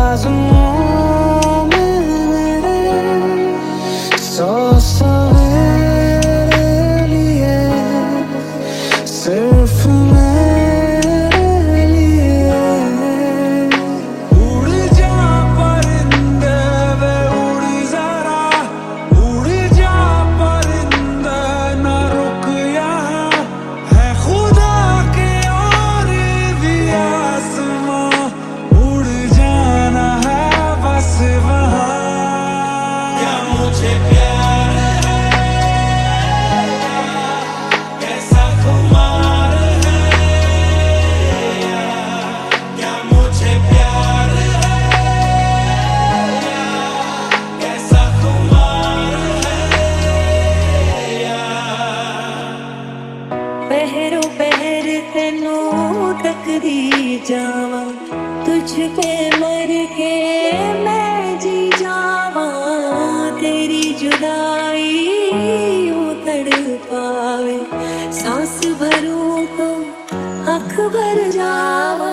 आज़मों में मेरे 100 सवेरे लिए सिर्फ मेरे लिए। उड़ जा परिंदे वे उड़ जरा, उड़ जा परिंदे न रुक यहाँ, है खुदा के और भी आसमां, उड़ जाना है बस वहाँ। क्या मुझे प्यार है, कैसा खुमार है, क्या मुझे प्यार है, कैसा खुमार है। पहरो पहर तेनू तकदी जावा, तुझ पे मर के मैं जी जावा, तेरी जुदाई यूं तड़पावे, सांस भरूं तो अख भर जावा।